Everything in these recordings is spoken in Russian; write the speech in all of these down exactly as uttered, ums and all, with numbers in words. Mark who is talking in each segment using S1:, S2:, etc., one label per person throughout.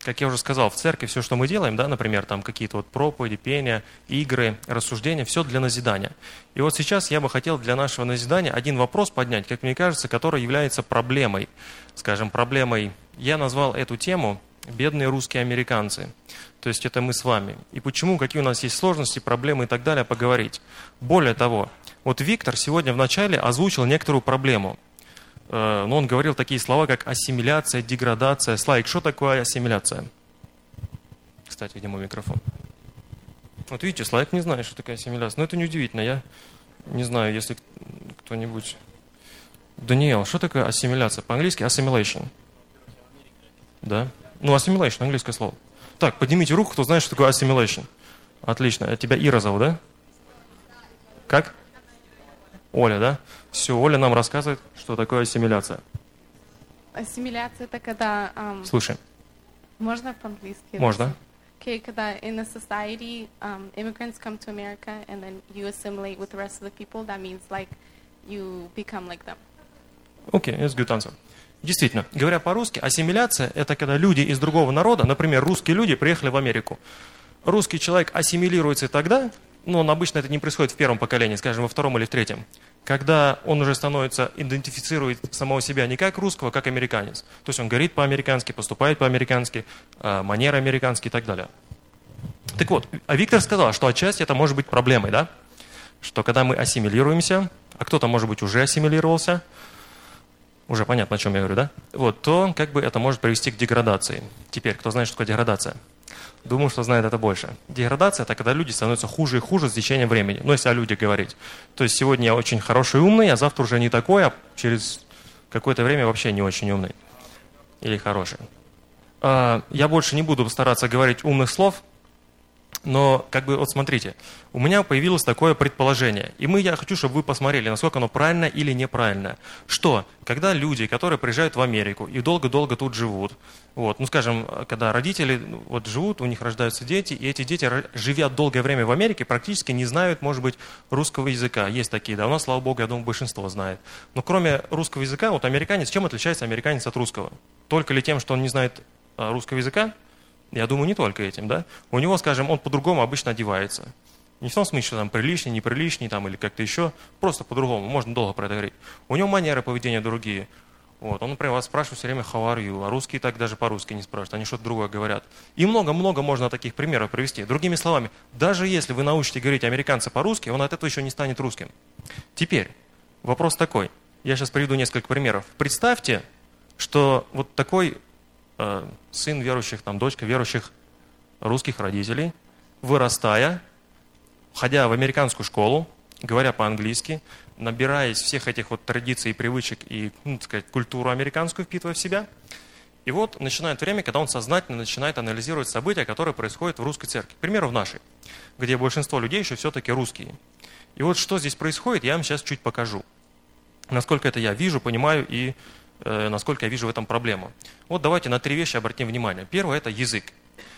S1: как я уже сказал, в церкви все, что мы делаем, да, например, там какие-то вот проповеди, пения, игры, рассуждения, все для назидания. И вот сейчас я бы хотел для нашего назидания один вопрос поднять, как мне кажется, который является проблемой. Скажем, проблемой, я назвал эту тему «Бедные русские американцы». То есть это мы с вами. И почему, какие у нас есть сложности, проблемы и так далее, поговорить. Более того, вот Виктор сегодня вначале озвучил некоторую проблему. Но он говорил такие слова, как ассимиляция, деградация. Слайк, что такое ассимиляция? Кстати, где мой микрофон? Вот видите, Слайк не знает, что такое ассимиляция. Но это неудивительно. Я не знаю, если кто-нибудь... Даниэл, что такое ассимиляция? По-английски assimilation. Да? Ну, assimilation, английское слово. Так, поднимите руку, кто знает, что такое assimilation. Отлично. А тебя Ира зовут, да? Как? Оля, да? Все, Оля нам рассказывает, что такое ассимиляция.
S2: Ассимиляция – это когда… Um,
S1: Слушай.
S2: Можно по-английски?
S1: Можно.
S2: Okay, когда in a society, um, immigrants come to America and then you assimilate with the rest of the people, that means like you become like them.
S1: Окей, okay, that's good answer. Действительно, говоря по-русски, ассимиляция – это когда люди из другого народа, например, русские люди, приехали в Америку. Русский человек ассимилируется тогда, но он обычно это не происходит в первом поколении, скажем, во втором или в третьем, когда он уже становится, идентифицирует самого себя не как русского, как американец. То есть он говорит по-американски, поступает по-американски, манеры американские и так далее. Так вот, а Виктор сказал, что отчасти это может быть проблемой, да? Что когда мы ассимилируемся, а кто-то, может быть, уже ассимилировался, уже понятно, о чем я говорю, да? Вот, то как бы это может привести к деградации. Теперь, кто знает, что такое деградация? Думаю, что знает это больше. Деградация – это когда люди становятся хуже и хуже с течением времени. Ну, если о людях говорить. То есть сегодня я очень хороший и умный, а завтра уже не такой, а через какое-то время вообще не очень умный. Или хороший. Я больше не буду стараться говорить умных слов, но, как бы, вот смотрите, у меня появилось такое предположение, и мы, я хочу, чтобы вы посмотрели, насколько оно правильно или неправильно, что, когда люди, которые приезжают в Америку и долго-долго тут живут, вот, ну, скажем, когда родители вот живут, у них рождаются дети, и эти дети, живя долгое время в Америке, практически не знают, может быть, русского языка. Есть такие, да, у нас, слава богу, я думаю, большинство знает. Но кроме русского языка, вот американец, чем отличается американец от русского? Только ли тем, что он не знает русского языка? Я думаю, не только этим, да. У него, скажем, он по-другому обычно одевается. Не в том смысле, что там приличнее, неприличнее, там, или как-то еще, просто по-другому, можно долго про это говорить. У него манеры поведения другие. Вот. Он, например, вас спрашивает все время how are you, а русские так даже по-русски не спрашивают, они что-то другое говорят. И много-много можно таких примеров привести. Другими словами, даже если вы научите говорить американца по-русски, он от этого еще не станет русским. Теперь, вопрос такой. Я сейчас приведу несколько примеров. Представьте, что вот такой э, сын верующих, там, дочка верующих русских родителей, вырастая, ходя в американскую школу, говоря по-английски, набираясь всех этих вот традиций и привычек и, ну, так сказать, культуру американскую, впитывая в себя. И вот начинает время, когда он сознательно начинает анализировать события, которые происходят в русской церкви. К примеру, в нашей, где большинство людей еще все-таки русские. И вот что здесь происходит, я вам сейчас чуть покажу. Насколько это я вижу, понимаю и э, насколько я вижу в этом проблему. Вот давайте на три вещи обратим внимание. Первое – это язык.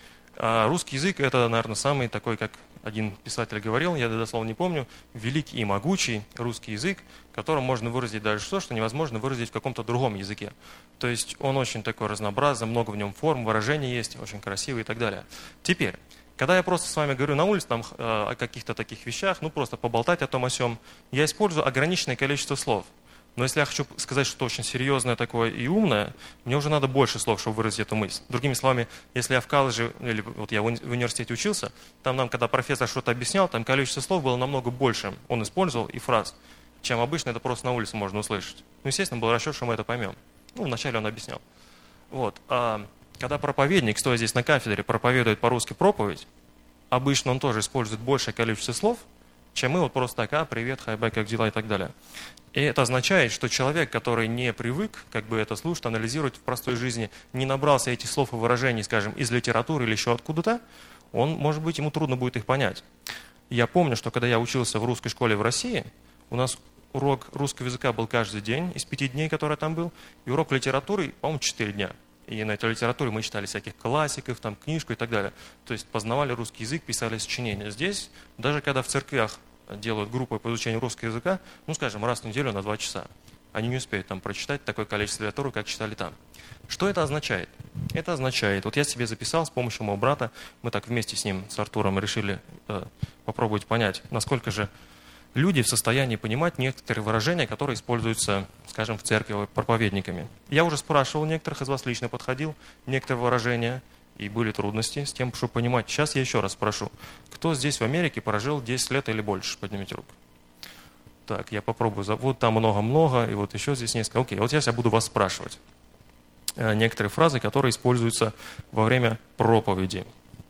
S1: А русский язык – это, наверное, самый такой, как один писатель говорил, я дословно не помню, великий и могучий русский язык, которым можно выразить даже то, что невозможно выразить в каком-то другом языке. То есть он очень такой разнообразный, много в нем форм, выражений есть, очень красивый и так далее. Теперь, когда я просто с вами говорю на улице там, о каких-то таких вещах, ну просто поболтать о том о сём, я использую ограниченное количество слов. Но если я хочу сказать что-то очень серьезное такое и умное, мне уже надо больше слов, чтобы выразить эту мысль. Другими словами, если я в колледже, или вот я в университете учился, там нам, когда профессор что-то объяснял, там количество слов было намного больше, он использовал и фраз, чем обычно это просто на улице можно услышать. Ну, естественно, был расчет, что мы это поймем. Ну, вначале он объяснял. Вот. А когда проповедник, стоя здесь на кафедре, проповедует по-русски проповедь, обычно он тоже использует большее количество слов, чем мы вот просто так, а, привет, хай-бай, как дела и так далее. И это означает, что человек, который не привык, как бы это слушать, анализировать в простой жизни, не набрался этих слов и выражений, скажем, из литературы или еще откуда-то, он, может быть, ему трудно будет их понять. Я помню, что когда я учился в русской школе в России, у нас урок русского языка был каждый день из пяти дней, который там был, и урок литературы, по-моему, четыре дня. И на этой литературе мы читали всяких классиков, там, книжку и так далее. То есть познавали русский язык, писали сочинения. Здесь, даже когда в церквях делают группы по изучению русского языка, ну, скажем, раз в неделю на два часа. они не успеют там прочитать такое количество литературы, как читали там. Что это означает? Это означает, вот я себе записал с помощью моего брата, мы так вместе с ним, с Артуром, решили э, попробовать понять, насколько же люди в состоянии понимать некоторые выражения, которые используются, скажем, в церкви проповедниками. Я уже спрашивал некоторых из вас, лично подходил, некоторые выражения, и были трудности с тем, чтобы понимать. Сейчас я еще раз спрошу, кто здесь в Америке прожил десять лет или больше? Поднимите руку. Так, я попробую. Вот там много-много, и вот еще здесь несколько. Окей, вот я сейчас буду вас спрашивать некоторые фразы, которые используются во время проповеди.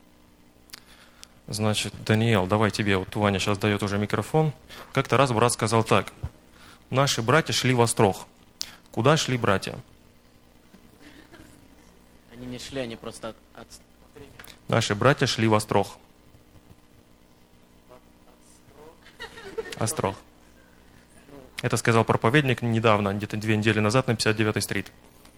S1: Значит, Даниэл, давай тебе, вот Ваня сейчас дает уже микрофон. Как-то раз брат сказал так. Наши братья шли в острог. Куда шли братья?
S3: Они не шли, они просто... От...
S1: Наши братья шли в острог. Острог. Это сказал проповедник недавно, где-то две недели назад на пятьдесят девятой стрит.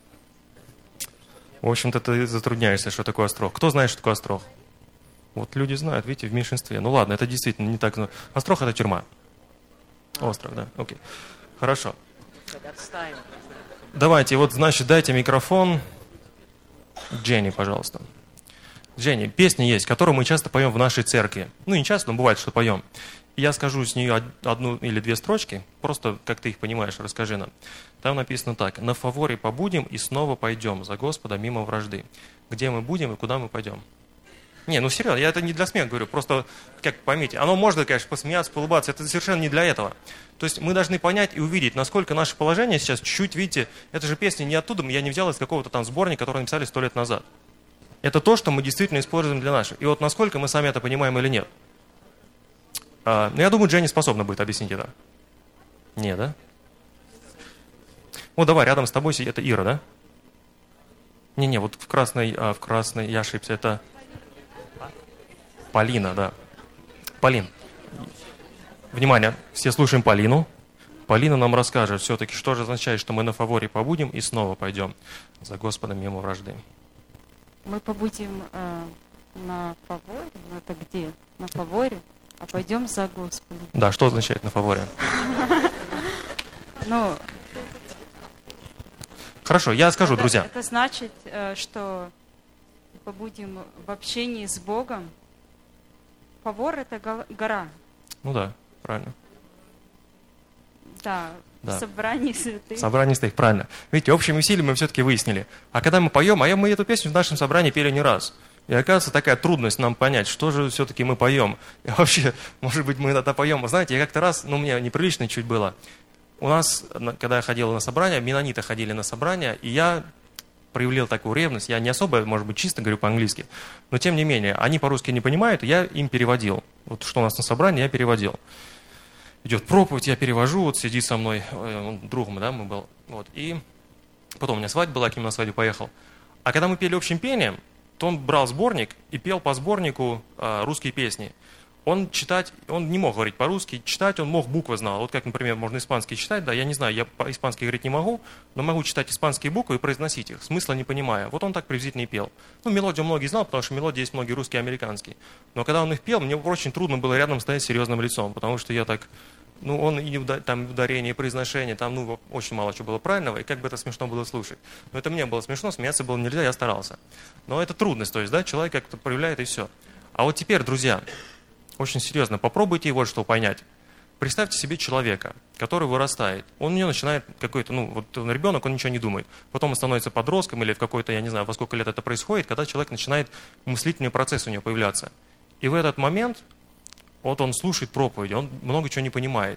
S1: В общем-то, ты затрудняешься, что такое острог. Кто знает, что такое острог? Вот люди знают, видите, в меньшинстве. Ну ладно, это действительно не так. Острог – это тюрьма. Остров, да, окей. Хорошо. Давайте, вот, значит, дайте микрофон Дженни, пожалуйста. Дженни, песни есть, которые мы часто поем в нашей церкви. Ну, не часто, но бывает, что поем. Я скажу с нее одну или две строчки, просто, как ты их понимаешь, расскажи нам. Там написано так. «На фаворе побудем и снова пойдем за Господа мимо вражды». Где мы будем и куда мы пойдем? Не, ну серьезно, я это не для смеха говорю, просто, как поймите, оно можно, конечно, посмеяться, поулыбаться, это совершенно не для этого. То есть мы должны понять и увидеть, насколько наше положение сейчас чуть-чуть, видите, это же песня не оттуда, я не взял из какого-то там сборника, который написали сто лет назад. Это то, что мы действительно используем для наших. И вот насколько мы сами это понимаем или нет. А, ну, я думаю, Дженни способна будет объяснить это. Не, да? Ну, давай, рядом с тобой сидит, это Ира, да? Не-не, вот в красной, а, в красной, я ошибся, это Полина, да. Полин. Внимание, все слушаем Полину. Полина нам расскажет все-таки, что же означает, что мы на фаворе побудем и снова пойдем за Господом мимо вражды.
S4: Мы побудем э, на фаворе, ну это где? На фаворе, а пойдем за Господом.
S1: Да, что означает на фаворе?
S4: Ну,
S1: хорошо, я скажу, друзья.
S4: Это значит, что побудем в общении с Богом. Фавор – это гора.
S1: Ну да, правильно.
S4: Да,
S1: да.
S4: В собрании святых.
S1: В собрании святых, правильно. Видите, общими усилиями мы все-таки выяснили. А когда мы поем, а мы эту песню в нашем собрании пели не раз. И оказывается такая трудность нам понять, что же все-таки мы поем. И вообще, может быть, мы иногда поем. Знаете, я как-то раз, ну, мне неприлично чуть было. У нас, когда я ходил на собрания, меннониты ходили на собрания, и я проявил такую ревность. Я не особо, может быть, чисто говорю по-английски, но тем не менее, они по-русски не понимают, и я им переводил. Вот что у нас на собрании, я переводил. Идет проповедь, я перевожу, вот сидит со мной, он другом, да, мы был. Вот, и потом у меня свадьба была, к нему на свадьбу поехал. А когда мы пели общим пением, то он брал сборник и пел по сборнику а, русские песни. Он читать, он не мог говорить по-русски, читать он мог, буквы знал. Вот как, например, можно испанский читать, да, я не знаю, я по-испански говорить не могу, но могу читать испанские буквы и произносить их, смысла не понимая. Вот он так приблизительно и пел. Ну, мелодию многие знал, потому что мелодии есть многие русские и американские. Но когда он их пел, мне очень трудно было рядом стоять с серьезным лицом, потому что я так, ну, он и там ударение, и произношение, там, ну, очень мало чего было правильного, и как бы это смешно было слушать. Но это мне было смешно, смеяться было нельзя, я старался. Но это трудность, то есть, да, человек как-то проявляет и все. А вот теперь, друзья, очень серьезно, попробуйте вот что понять. Представьте себе человека, который вырастает. Он у него начинает какой-то, ну, вот он ребенок, он ничего не думает. Потом он становится подростком или в какой-то, я не знаю, во сколько лет это происходит, когда человек начинает, мыслительный процесс у него появляться. И в этот момент, вот он слушает проповеди, он много чего не понимает.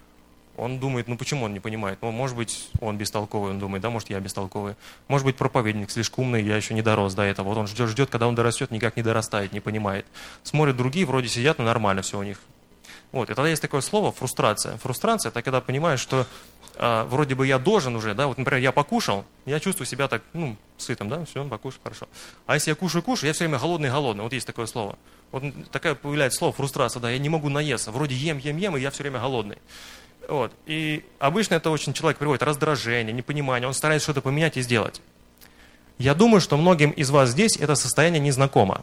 S1: Он думает, ну почему он не понимает? Ну, может быть, он бестолковый, он думает, да, может, я бестолковый. Может быть, проповедник слишком умный, я еще не дорос до этого. Вот он ждет, ждет, когда он дорастет, никак не дорастает, не понимает. Смотрят другие, вроде сидят, но нормально все у них. Вот, и тогда есть такое слово фрустрация. Фрустрация – это когда понимаешь, что а, вроде бы я должен уже, да, вот, например, я покушал, я чувствую себя так, ну, сытым, да, все, покушал, хорошо. А если я кушаю-кушаю, я все время голодный-голодный, вот есть такое слово. Вот такая появляется слово фрустрация, да, я не могу наесться, вроде ем-ем-ем, и я все время голодный. Вот. И обычно это очень человек приводит раздражение, непонимание, он старается что-то поменять и сделать. Я думаю, что многим из вас здесь это состояние незнакомо.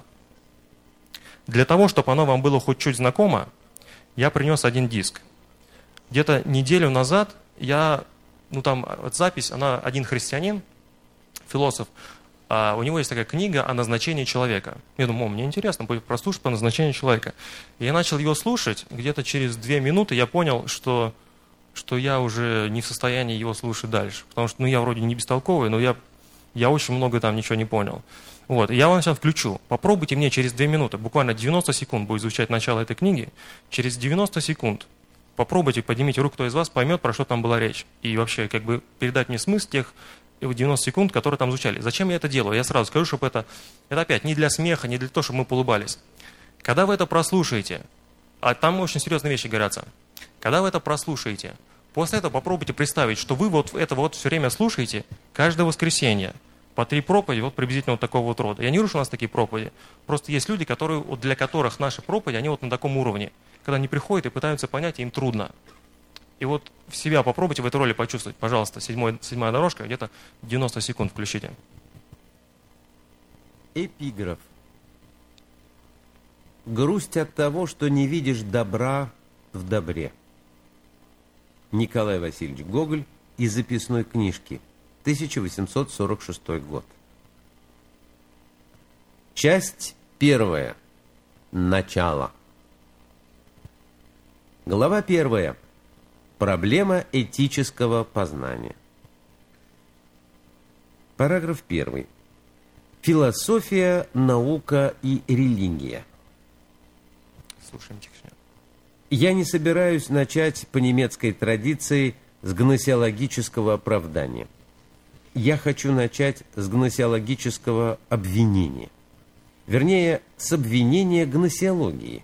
S1: Для того, чтобы оно вам было хоть чуть знакомо, я принес один диск. Где-то неделю назад я ну там вот запись, она один христианин, философ, а у него есть такая книга о назначении человека. Я думаю, о, мне интересно будет прослушать по назначению человека. И я начал его слушать, где-то через две минуты я понял, что, что я уже не в состоянии его слушать дальше. Потому что, ну, я вроде не бестолковый, но я, я очень много там ничего не понял. Вот, я вам сейчас включу. Попробуйте мне через две минуты, буквально девяносто секунд будет звучать начало этой книги. Через девяносто секунд попробуйте, поднимите руку, кто из вас поймет, про что там была речь. И вообще, как бы, передать мне смысл тех девяносто секунд, которые там звучали. Зачем я это делаю? Я сразу скажу, чтобы это, это опять не для смеха, не для того, чтобы мы улыбались. Когда вы это прослушаете, а там очень серьезные вещи говорятся, когда вы это прослушаете, после этого попробуйте представить, что вы вот это вот все время слушаете каждое воскресенье, по три проповеди, вот приблизительно вот такого вот рода. Я не говорю, что у нас такие проповеди. Просто есть люди, которые, вот для которых наши проповеди, они вот на таком уровне. Когда они приходят и пытаются понять, им трудно. И вот в себя попробуйте в этой роли почувствовать. Пожалуйста, седьмой, седьмая дорожка, где-то девяносто секунд включите.
S5: Эпиграф. Грусть от того, что не видишь добра в добре. Николай Васильевич Гоголь из записной книжки. тысяча восемьсот сорок шестой год. Часть первая. Начало. Глава первая. Проблема этического познания. Параграф первый. Философия, наука и религия.
S1: Слушаем тихо.
S5: Я не собираюсь начать по немецкой традиции с гносеологического оправдания. Я хочу начать с гносеологического обвинения. Вернее, с обвинения гносеологии.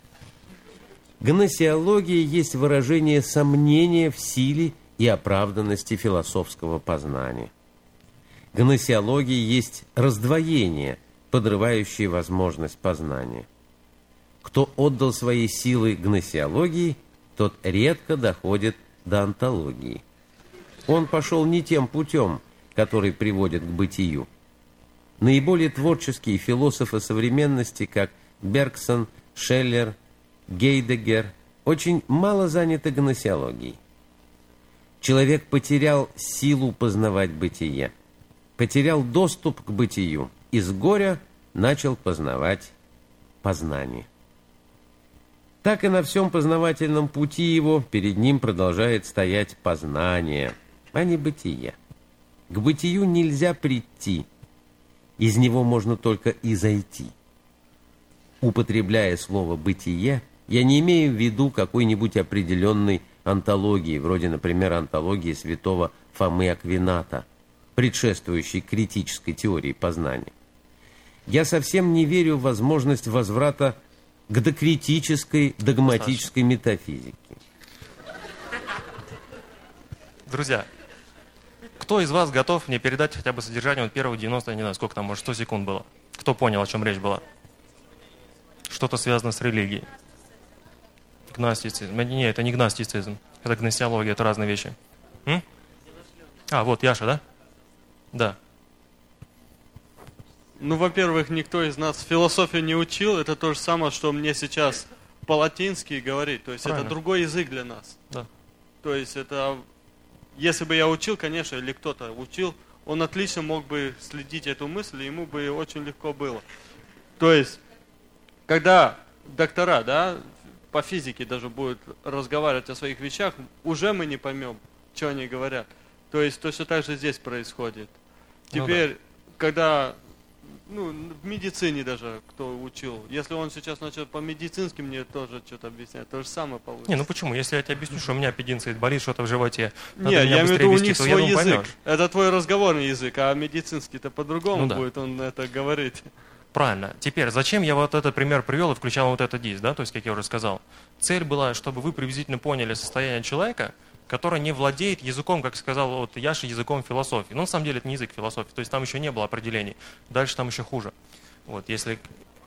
S5: Гносеология есть выражение сомнения в силе и оправданности философского познания. Гносеология есть раздвоение, подрывающее возможность познания. Кто отдал свои силы гносеологии, тот редко доходит до онтологии. Он пошел не тем путем, который приводит к бытию. Наиболее творческие философы современности, как Бергсон, Шеллер, Гейдеггер, очень мало заняты гносеологией. Человек потерял силу познавать бытие, потерял доступ к бытию и с горя начал познавать познание. Так и на всем познавательном пути его перед ним продолжает стоять познание, а не бытие. К бытию нельзя прийти, из него можно только изойти. Употребляя слово «бытие», я не имею в виду какой-нибудь определенной онтологии, вроде, например, онтологии святого Фомы Аквината, предшествующей критической теории познания. Я совсем не верю в возможность возврата к докритической, догматической метафизике.
S1: Друзья, кто из вас готов мне передать хотя бы содержание вот первых девяносто, я не знаю, сколько там, может, сто секунд было? Кто понял, о чем речь была? Что-то связано с религией. Гностицизм. Нет, это не гностицизм. Это гносеология, это разные вещи. М? А, вот, Яша, да? Да.
S6: Ну, во-первых, никто из нас философию не учил. Это то же самое, что мне сейчас по-латински говорить. То есть правильно. Это другой язык для нас.
S1: Да.
S6: То есть это... Если бы я учил, конечно, или кто-то учил, он отлично мог бы следить эту мысль, и ему бы очень легко было. То есть, когда доктора, да, по физике даже будут разговаривать о своих вещах, уже мы не поймем, что они говорят. То есть, точно так же здесь происходит. Теперь, ну, да. когда, ну, в медицине даже, кто учил, если он сейчас начнет по-медицински мне тоже что-то объяснять, то же самое получится.
S1: Не, ну почему? Если я тебе объясню, что у меня аппендицит, болит что-то в животе,
S6: не, я имею в виду, у них свой думаю, язык. Поймешь. Это твой разговорный язык, а медицинский-то по-другому ну, да. будет он это говорить.
S1: Правильно. Теперь, зачем я вот этот пример привел и включал вот этот диск, да, то есть, как я уже сказал. Цель была, чтобы вы приблизительно поняли состояние человека, который не владеет языком, как сказал вот Яша, языком философии. Но на самом деле это не язык философии, то есть там еще не было определений. Дальше там еще хуже. Вот, если...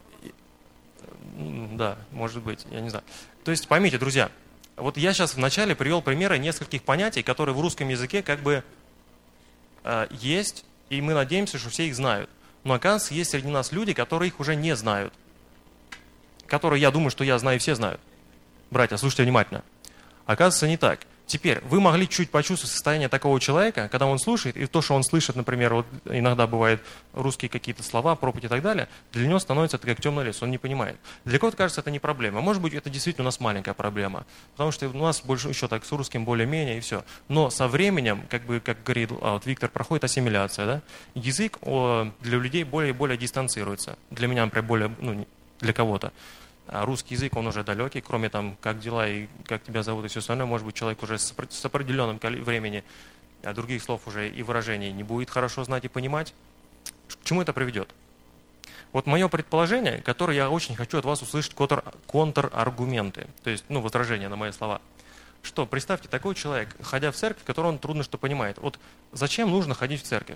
S1: Да, может быть, я не знаю. То есть, поймите, друзья, вот я сейчас вначале привел примеры нескольких понятий, которые в русском языке как бы э, есть, и мы надеемся, что все их знают. Но, оказывается, есть среди нас люди, которые их уже не знают. Которые, я думаю, что я знаю, и все знают. Братья, слушайте внимательно. Оказывается, не так. Теперь, вы могли чуть почувствовать состояние такого человека, когда он слушает, и то, что он слышит, например, вот иногда бывает русские какие-то слова, проповедь и так далее, для него становится это как темный лес, он не понимает. Для кого-то кажется, это не проблема. Может быть, это действительно у нас маленькая проблема, потому что у нас больше еще так с русским более-менее и все. Но со временем, как бы, как говорит а, вот Виктор, проходит ассимиляция, да? Язык о, для людей более и более дистанцируется. Для меня, например, более, ну, для кого-то. А русский язык, он уже далекий, кроме там, как дела и как тебя зовут и все остальное, может быть, человек уже с определенным временем а других слов уже и выражений не будет хорошо знать и понимать. К чему это приведет? Вот мое предположение, которое я очень хочу от вас услышать, контр, контраргументы, то есть, ну, возражения на мои слова. Что, представьте, такой человек, ходя в церковь, который он трудно что понимает. Вот зачем нужно ходить в церковь?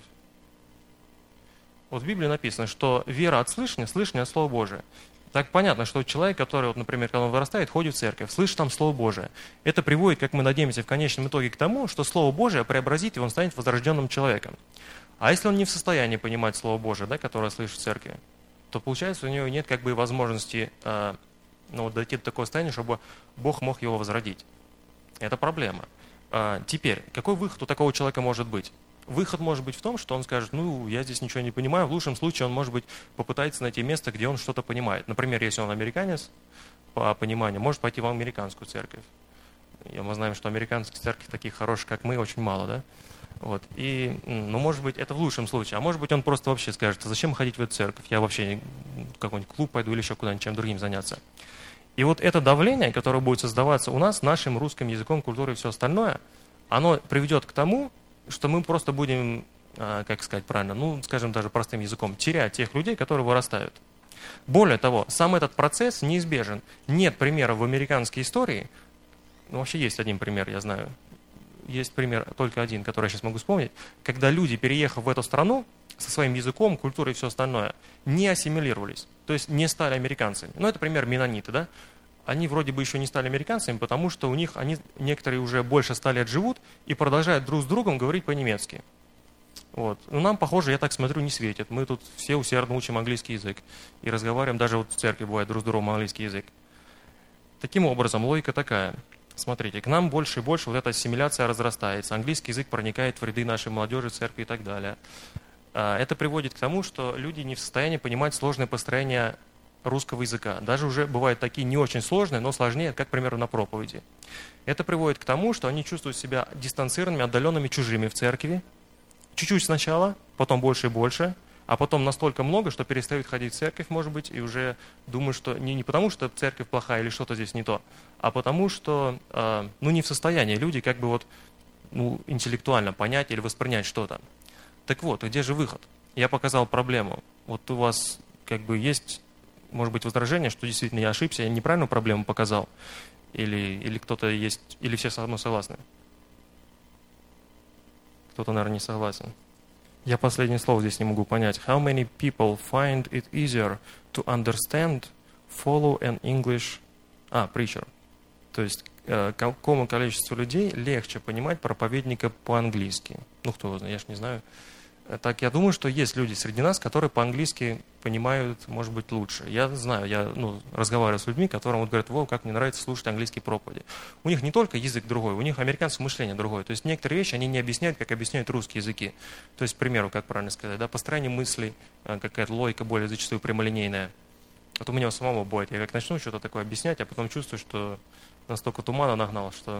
S1: Вот в Библии написано, что вера от слышания, слышание от Слова Божия. Так понятно, что человек, который, вот, например, когда он вырастает, ходит в церковь, слышит там Слово Божие. Это приводит, как мы надеемся, в конечном итоге к тому, что Слово Божие преобразит, и он станет возрожденным человеком. А если он не в состоянии понимать Слово Божие, да, которое слышит в церкви, то получается у него нет как бы возможности э, ну, дойти до такого состояния, чтобы Бог мог его возродить. Это проблема. А теперь, какой выход у такого человека может быть? Выход может быть в том, что он скажет, ну, я здесь ничего не понимаю. В лучшем случае он, может быть, попытается найти место, где он что-то понимает. Например, если он американец, по пониманию, может пойти в американскую церковь. И мы знаем, что американских церквей таких хороших, как мы, очень мало, да? Вот. И, ну, может быть, это в лучшем случае. А может быть, он просто вообще скажет, а зачем ходить в эту церковь? Я вообще в какой-нибудь клуб пойду или еще куда-нибудь, чем другим заняться. И вот это давление, которое будет создаваться у нас нашим русским языком, культурой и все остальное, оно приведет к тому, что мы просто будем, как сказать правильно, ну, скажем даже простым языком, терять тех людей, которые вырастают. Более того, сам этот процесс неизбежен. Нет примера в американской истории, ну, вообще есть один пример, я знаю, есть пример только один, который я сейчас могу вспомнить, когда люди, переехав в эту страну, со своим языком, культурой и все остальное, не ассимилировались, то есть не стали американцами. Ну, это пример меннониты, да? Они вроде бы еще не стали американцами, потому что у них они, некоторые уже больше ста лет живут и продолжают друг с другом говорить по-немецки. Вот. Но нам, похоже, я так смотрю, не светит. Мы тут все усердно учим английский язык и разговариваем, даже вот в церкви бывает друг с другом английский язык. Таким образом, логика такая. Смотрите, к нам больше и больше вот эта ассимиляция разрастается. Английский язык проникает в ряды нашей молодежи, церкви и так далее. Это приводит к тому, что люди не в состоянии понимать сложное построение русского языка. Даже уже бывают такие не очень сложные, но сложнее, как, к примеру, на проповеди. Это приводит к тому, что они чувствуют себя дистанцированными, отдаленными, чужими в церкви. Чуть-чуть сначала, потом больше и больше, а потом настолько много, что перестают ходить в церковь, может быть, и уже думают, что не, не потому, что церковь плохая или что-то здесь не то, а потому, что э, ну, не в состоянии люди как бы вот, ну, интеллектуально понять или воспринять что-то. Так вот, где же выход? Я показал проблему. Вот у вас как бы есть... Может быть, возражение, что действительно я ошибся, я неправильную проблему показал, или, или кто-то есть, или все со мной согласны? Кто-то, наверное, не согласен. Я последнее слово здесь не могу понять. How many people find it easier to understand, follow an English... А, preacher. То есть, э, какому количеству людей легче понимать проповедника по-английски? Ну, кто его знает, я ж не знаю. Так, я думаю, что есть люди среди нас, которые по-английски понимают, может быть, лучше. Я знаю, я ну, разговариваю с людьми, которым вот говорят, во, как мне нравится слушать английские проповеди. У них не только язык другой, у них американское мышление другое. То есть некоторые вещи они не объясняют, как объясняют русские языки. То есть, к примеру, как правильно сказать, да, построение мыслей, какая-то логика более зачастую прямолинейная. Вот у меня у самого бывает, я как начну что-то такое объяснять, а потом чувствую, что настолько тумана нагнал, что...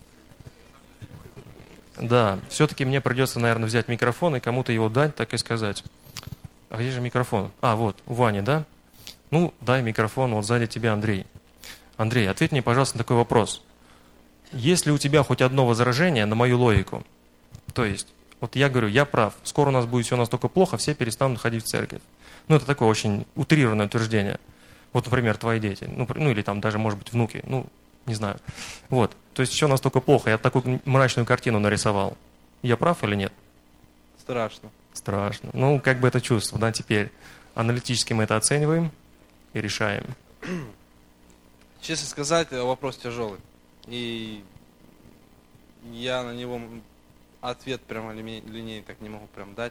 S1: Да, все-таки мне придется, наверное, взять микрофон и кому-то его дать, так и сказать. А где же микрофон? А, вот, у Вани, да? Ну, дай микрофон, вот сзади тебя Андрей. Андрей, ответь мне, пожалуйста, на такой вопрос. Есть ли у тебя хоть одно возражение на мою логику? То есть, вот я говорю, я прав, скоро у нас будет все настолько плохо, все перестанут ходить в церковь. Ну, это такое очень утрированное утверждение. Вот, например, твои дети, ну, ну или там даже, может быть, внуки, ну, не знаю. Вот. То есть все настолько плохо. Я такую мрачную картину нарисовал. Я прав или нет?
S6: Страшно.
S1: Страшно. Ну, как бы это чувство, да, теперь. Аналитически мы это оцениваем и решаем.
S7: Честно сказать, вопрос тяжелый. И я на него ответ прямо линейный так не могу прям дать.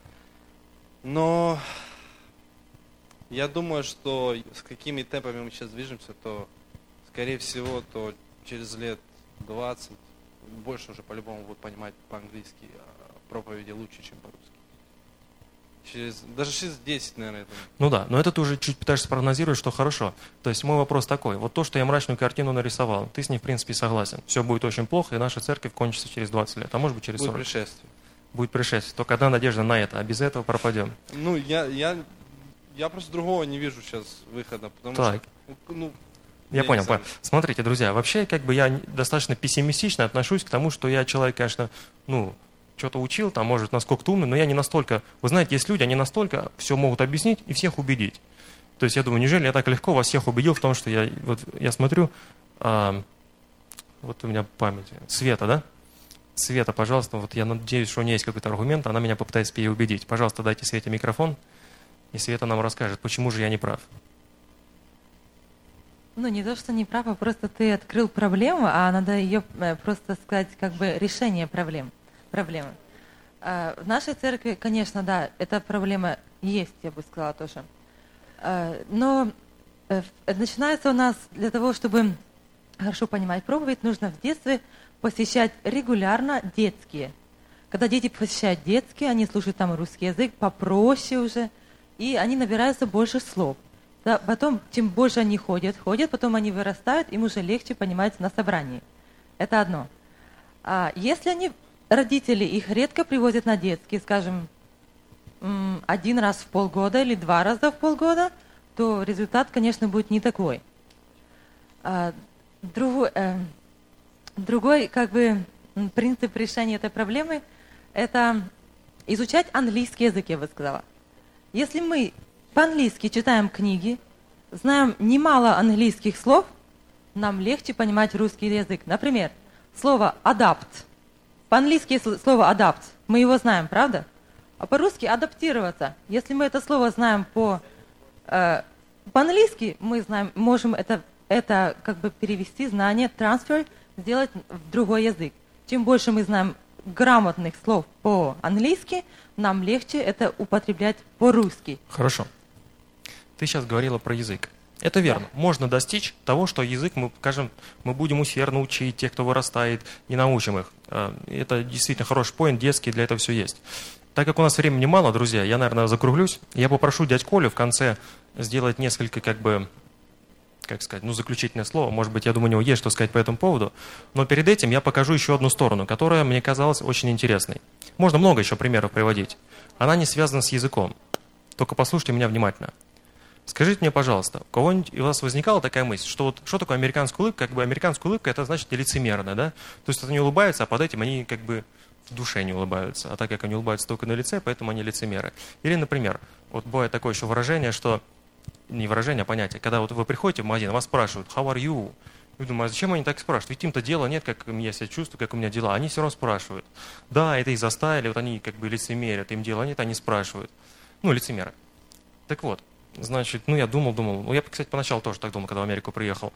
S7: Но я думаю, что с какими темпами мы сейчас движемся, то скорее всего, то через лет двадцать, больше уже по-любому будут понимать по-английски а, проповеди лучше, чем по-русски. Через, даже через десять, наверное. Это...
S1: Ну да, но это ты уже чуть пытаешься прогнозировать, что хорошо. То есть мой вопрос такой. Вот то, что я мрачную картину нарисовал, ты с ней в принципе согласен. Все будет очень плохо, и наша церковь кончится через двадцать лет, а может быть через сорок.
S7: Будет пришествие.
S1: Будет пришествие. Только одна надежда на это, а без этого пропадем.
S7: Ну, я, я, я просто другого не вижу сейчас выхода, потому
S1: Так.
S7: что... Ну,
S1: Я,
S7: не
S1: понял,
S7: знаю.
S1: понял. Смотрите, друзья, вообще как бы я достаточно пессимистично отношусь к тому, что я человек, конечно, ну, что-то учил, там, может, насколько-то умный, но я не настолько... Вы знаете, есть люди, они настолько все могут объяснить и всех убедить. То есть я думаю, неужели я так легко вас всех убедил в том, что я... Вот я смотрю... А, вот у меня память. Света, да? Света, пожалуйста, вот я надеюсь, что у нее есть какой-то аргумент, она меня попытается переубедить. Пожалуйста, дайте Свете микрофон, и Света нам расскажет, почему же я не прав.
S8: Ну, не то, что не прав, а просто ты открыл проблему, а надо ее э, просто сказать, как бы решение проблем. проблемы. Э, в нашей церкви, конечно, да, эта проблема есть, я бы сказала тоже. Э, но э, начинается у нас для того, чтобы хорошо понимать проповедь, нужно в детстве посещать регулярно детские. Когда дети посещают детские, они слушают там русский язык, попроще уже, и они набираются больше слов. Да, потом, чем больше они ходят, ходят, потом они вырастают, им уже легче понимать на собрании. Это одно. А если они, родители их редко привозят на детские, скажем, один раз в полгода или два раза в полгода, то результат, конечно, будет не такой. А, другой, э, другой, как бы, принцип решения этой проблемы – это изучать английский язык, я бы сказала. Если мы по-английски читаем книги, знаем немало английских слов, нам легче понимать русский язык. Например, слово «adapt». По-английски слово «adapt». Мы его знаем, правда? А по-русски «адаптироваться». Если мы это слово знаем по, э, по-английски, мы знаем, можем это, это как бы перевести, знание, трансфер, сделать в другой язык. Чем больше мы знаем грамотных слов по-английски, нам легче это употреблять по-русски.
S1: Хорошо. Ты сейчас говорила про язык. Это верно. Да. Можно достичь того, что язык, мы, скажем, мы будем усердно учить тех, кто вырастает, и научим их. Это действительно хороший поинт, детский, для этого все есть. Так как у нас времени мало, друзья, я, наверное, закруглюсь. Я попрошу дядь Колю в конце сделать несколько, как бы, как сказать, ну, заключительное слово. Может быть, я думаю, у него есть что сказать по этому поводу. Но перед этим я покажу еще одну сторону, которая мне казалась очень интересной. Можно много еще примеров приводить. Она не связана с языком. Только послушайте меня внимательно. Скажите мне, пожалуйста, у кого-нибудь у вас возникала такая мысль, что вот что такое американская улыбка? Как бы американская улыбка, это значит лицемерно, да? То есть они улыбаются, а под этим они как бы в душе не улыбаются. А так как они улыбаются только на лице, поэтому они лицемеры. Или, например, вот бывает такое еще выражение, что не выражение, а понятие. Когда вот вы приходите в магазин, вас спрашивают «How are you?» Я думаю, а зачем они так спрашивают? Ведь им-то дела нет, как я себя чувствую, как у меня дела. Они все равно спрашивают. Да, это их заставили, вот они как бы лицемерят, им дела нет, они спрашивают. Ну, лицемеры. Так вот, значит, ну я думал, думал. Ну, я, кстати, поначалу тоже так думал, когда в Америку приехал.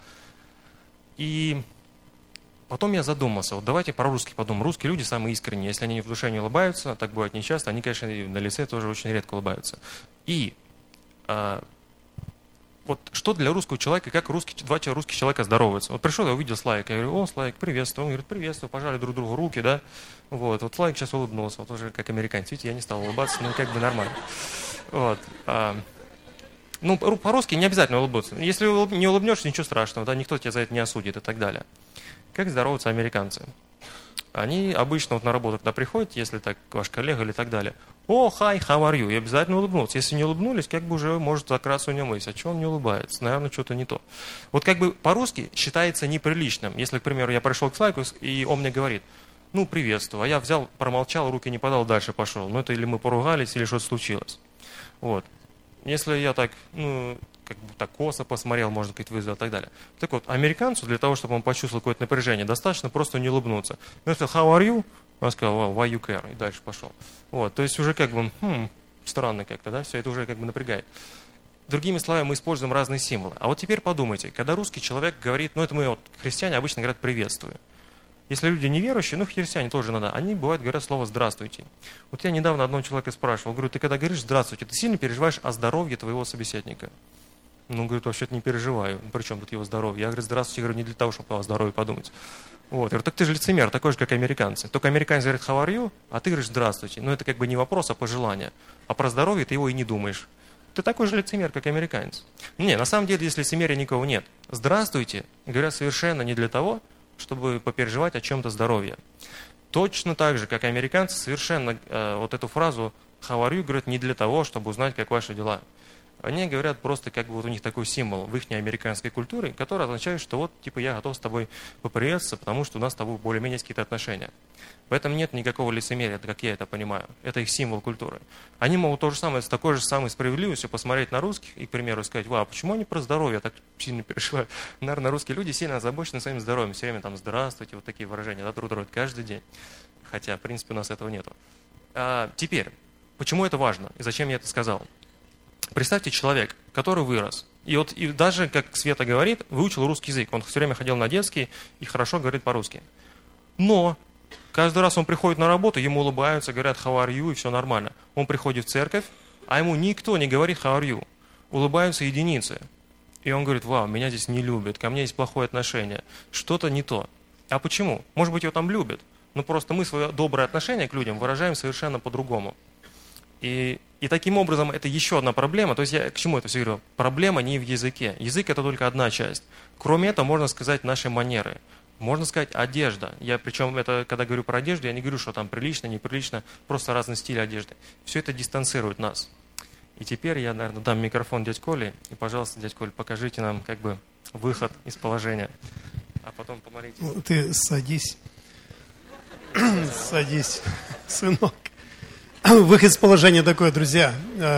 S1: И потом я задумался, вот давайте по-русски подумаем. Русские люди самые искренние. Если они в душе не улыбаются, так бывает нечасто, они, конечно, на лице тоже очень редко улыбаются. И а, вот что для русского человека, как русский, два русских человека здороваются. Вот пришел, я увидел Славика, я говорю: о, Славик, приветствую. Он говорит: приветствую, пожали друг другу руки, да. Вот, вот Славик сейчас улыбнулся, вот уже как американец. Видите, я не стал улыбаться, ну как бы нормально. Вот. А, ну, по-русски не обязательно улыбаться. Если не улыбнешься, ничего страшного, да, никто тебя за это не осудит и так далее. Как здороваются американцы? Они обычно вот на работу, когда приходят, если так ваш коллега или так далее, о, hi, how are you? И обязательно улыбнуться. Если не улыбнулись, как бы уже может закрасться у него мысль, а чего он не улыбается? Наверное, что-то не то. Вот как бы по-русски считается неприличным. Если, к примеру, я пришел к Слайку, и он мне говорит: ну, приветствую, а я взял, промолчал, руки не подал, дальше пошел. Ну, это или мы поругались, или что-то случилось. Вот. Если я так, ну, как бы так косо посмотрел, может быть, вызвал и так далее. Так вот, американцу, для того, чтобы он почувствовал какое-то напряжение, достаточно просто не улыбнуться. Он сказал: how are you? Он сказал: well, why you care? И дальше пошел. Вот, то есть уже как бы, хм, странно как-то, да, все это уже как бы напрягает. Другими словами, мы используем разные символы. А вот теперь подумайте, когда русский человек говорит, ну это мы вот, христиане обычно говорят «приветствую». Если люди неверующие, ну христиане тоже иногда, они бывают говорят слово «здравствуйте». Вот я недавно одного человека спрашивал, говорю: ты когда говоришь «здравствуйте», ты сильно переживаешь о здоровье твоего собеседника? Ну, говорит, вообще-то не переживаю. Причем тут его здоровье? Я, говорю, здравствуйте, говорю, не для того, чтобы о здоровье подумать. Вот. Я говорю, так ты же лицемер, такой же, как американцы. Только американец говорит, how are you, а ты говоришь, здравствуйте. Ну, это как бы не вопрос, а пожелание. А про здоровье ты его и не думаешь. Ты такой же лицемер, как американец. Не, на самом деле, здесь лицемерия никого нет. Здравствуйте, говорят совершенно не для того, чтобы попереживать о чем-то здоровье. Точно так же, как и американцы, совершенно э, вот эту фразу how are you говорят не для того, чтобы узнать, как ваши дела. Они говорят просто, как бы вот у них такой символ в их американской культуре, который означает, что вот, типа, я готов с тобой поприветствоваться, потому что у нас с тобой более-менее есть какие-то отношения. В этом нет никакого лицемерия, как я это понимаю. Это их символ культуры. Они могут то же самое, с такой же самой справедливостью посмотреть на русских и, к примеру, сказать, вау, почему они про здоровье так сильно переживают? Наверное, русские люди сильно озабочены своим здоровьем. Все время там здравствуйте, вот такие выражения, да, друг другу каждый день. Хотя, в принципе, у нас этого нету. А теперь, почему это важно и зачем я это сказал? Представьте человек, который вырос, и вот и даже, как Света говорит, выучил русский язык. Он все время ходил на детский и хорошо говорит по-русски. Но каждый раз он приходит на работу, ему улыбаются, говорят how are you, и все нормально. Он приходит в церковь, а ему никто не говорит how are you. Улыбаются единицы. И он говорит, вау, меня здесь не любят, ко мне есть плохое отношение, что-то не то. А почему? Может быть, его там любят, но просто мы свое доброе отношение к людям выражаем совершенно по-другому. И, и таким образом это еще одна проблема. То есть я к чему это все говорю? Проблема не в языке. Язык это только одна часть. Кроме этого, можно сказать наши манеры. Можно сказать одежда. Я причем это, когда говорю про одежду, я не говорю, что там прилично, неприлично, просто разный стиль одежды. Все это дистанцирует нас. И теперь я, наверное, дам микрофон дядь Коле. И, пожалуйста, дядь Коль, покажите нам как бы выход из положения. А потом помолитесь.
S9: Ну, ты садись. Садись, сынок. Выход из положения такой, друзья.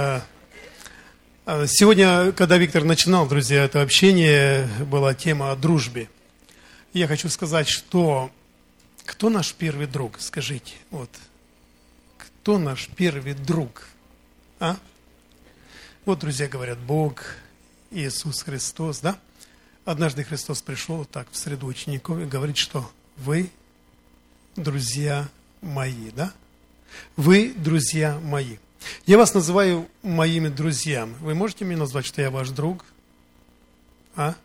S9: Сегодня, когда Виктор начинал, друзья, это общение, была тема о дружбе. Я хочу сказать, что кто наш первый друг, скажите, вот, кто наш первый друг, а? Вот, друзья, говорят, Бог, Иисус Христос, да? Однажды Христос пришел так в среду учеников и говорит, что вы друзья мои, да? Вы друзья мои. Я вас называю моими друзьями. Вы можете мне назвать, что я ваш друг? А?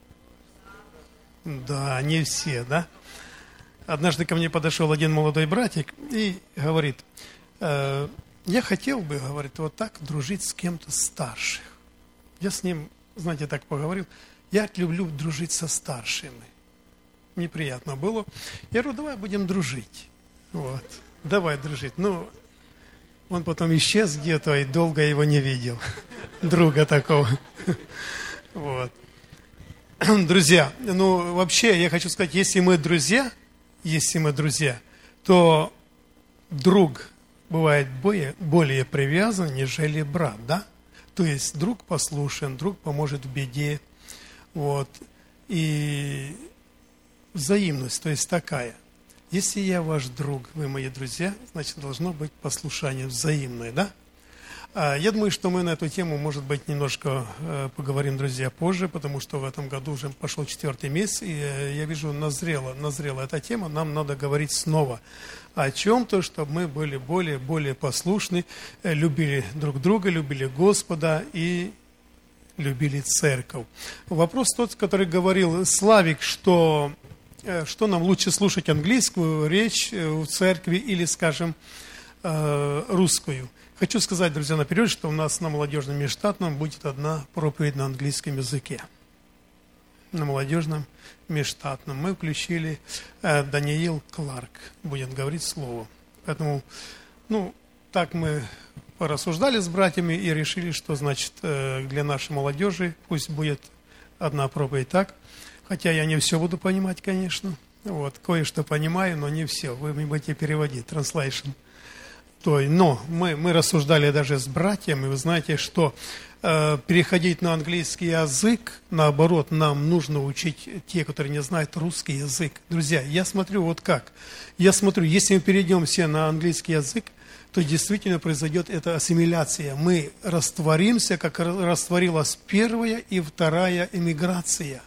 S9: Да, не все, да? Однажды ко мне подошел один молодой братик и говорит, э, я хотел бы, говорит, вот так дружить с кем-то старших. Я с ним, знаете, так поговорил. Я люблю дружить со старшими. Неприятно было. Я говорю, давай будем дружить. Вот. Давай дружить. Ну, он потом исчез где-то, и долго его не видел. Друга такого. Вот. Друзья, ну, вообще, я хочу сказать, если мы друзья, если мы друзья, то друг бывает более, более привязан, нежели брат, да? То есть друг послушен, друг поможет в беде. Вот. И взаимность, то есть такая. Если я ваш друг, вы мои друзья, значит, должно быть послушание взаимное, да? Я думаю, что мы на эту тему, может быть, немножко поговорим, друзья, позже, потому что в этом году уже пошел четвертый месяц, и я вижу, назрела, назрела эта тема, нам надо говорить снова о чем-то, чтобы мы были более, более послушны, любили друг друга, любили Господа и любили церковь. Вопрос тот, который говорил Славик, что, что нам лучше слушать английскую речь в церкви или, скажем, русскую. Хочу сказать, друзья, наперед, что у нас на молодежном межштатном будет одна проповедь на английском языке. На молодежном межштатном. Мы включили э, Даниил Кларк, будет говорить слово. Поэтому, ну, так мы порассуждали с братьями и решили, что, значит, э, для нашей молодежи пусть будет одна проповедь так. Хотя я не все буду понимать, конечно. Вот, кое-что понимаю, но не все. Вы мне будете переводить, translation. Но мы, мы рассуждали даже с братьями, вы знаете, что э, переходить на английский язык, наоборот, нам нужно учить те, которые не знают русский язык. Друзья, я смотрю вот как. Я смотрю, если мы перейдем все на английский язык, то действительно произойдет эта ассимиляция. Мы растворимся, как растворилась первая и вторая эмиграция.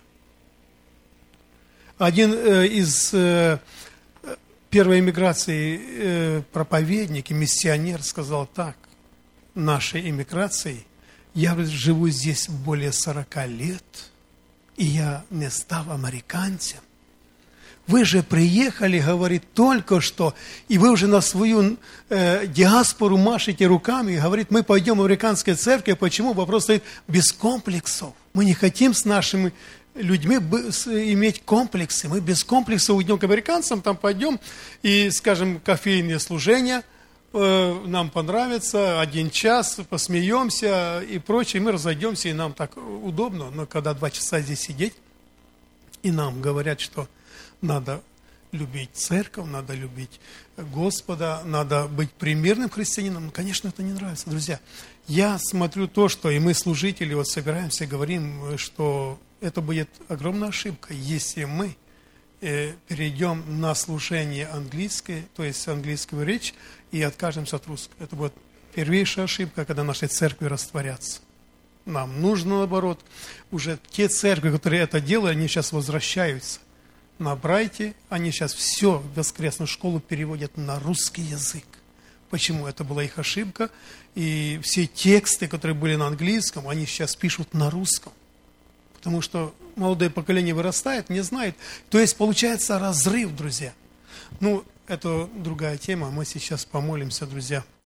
S9: Один э, из... Э, первой эмиграции э, проповедник и миссионер сказал так: нашей эмиграцией Я говорит, живу здесь более сорока лет, и я не стал американцем. Вы же приехали, говорит, только что, и вы уже на свою э, диаспору машете руками, и говорит, мы пойдем в американскую церковь. Почему? Вопрос стоит без комплексов. Мы не хотим с нашими людьми иметь комплексы. Мы без комплексов уйдем к американцам, там пойдем и, скажем, кофейные служения, э, нам понравится, один час, посмеемся и прочее, мы разойдемся, и нам так удобно. Но когда два часа здесь сидеть, и нам говорят, что надо любить церковь, надо любить Господа, надо быть примерным христианином. Конечно, это не нравится, друзья. Я смотрю то, что и мы, служители, вот собираемся, говорим, что это будет огромная ошибка, если мы э, перейдем на служение английское, то есть английскую речь, и откажемся от русского. Это будет первейшая ошибка, когда наши церкви растворятся. Нам нужно, наоборот, уже те церкви, которые это делают, они сейчас возвращаются. На Брайте они сейчас все в воскресную школу переводят на русский язык. Почему? Это была их ошибка. И все тексты, которые были на английском, они сейчас пишут на русском. Потому что молодое поколение вырастает, не знает. То есть получается разрыв, друзья. Ну, это другая тема. Мы сейчас помолимся, друзья.